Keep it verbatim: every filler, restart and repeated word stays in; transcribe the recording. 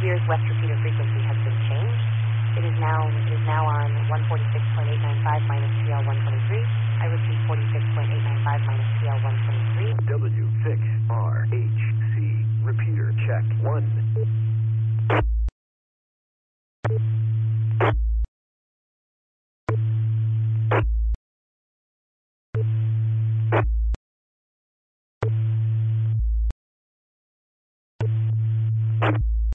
year's West repeater frequency has been changed. It is now it is now on one forty-six point eight nine five minus T L one twenty.